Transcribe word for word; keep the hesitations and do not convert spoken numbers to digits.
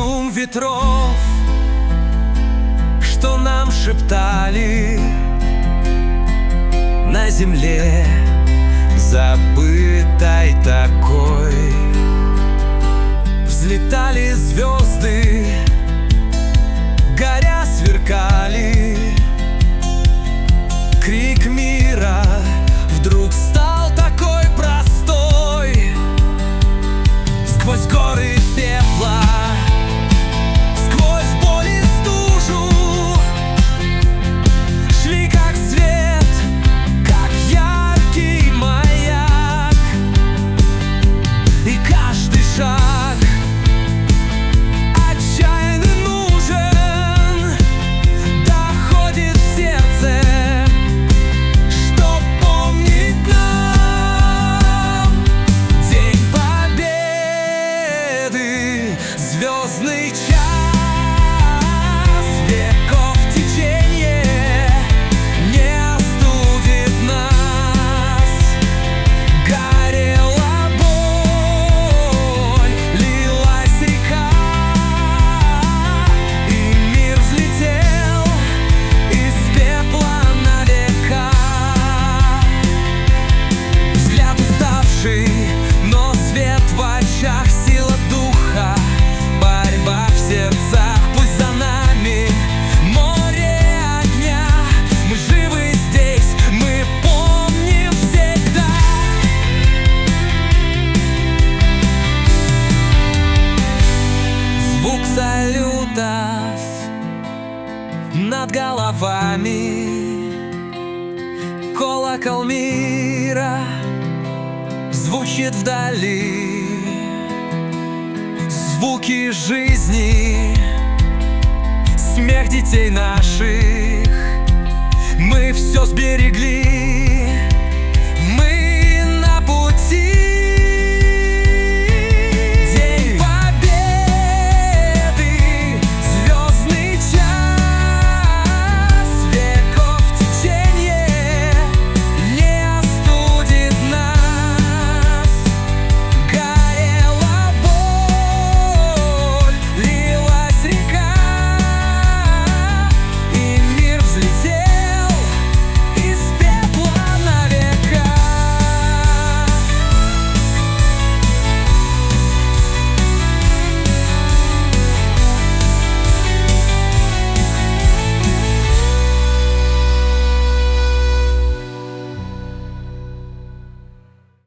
Шум ветров, что нам шептали на земле забытой такой. Взлетали звезды, горя сверкали. Крик мира вдруг стал такой простой. Сквозь горы пепла, сквозь боль и стужу шли как свет, как яркий маяк. И каждый шаг отчаянно нужен, доходит в сердце, что помнить нам День Победы, звездный час, веков течение не остудит нас. Горела боль, лилась река, и мир взлетел из пепла на века. Взгляд уставший, но свет в очах, сила духа, борьба в сердцах. Пусть за нами море огня, мы живы здесь, мы помним всегда. Звук салютов над головами, колокол мира звучит вдали. Звуки жизни, смех детей наших, мы все сберегли.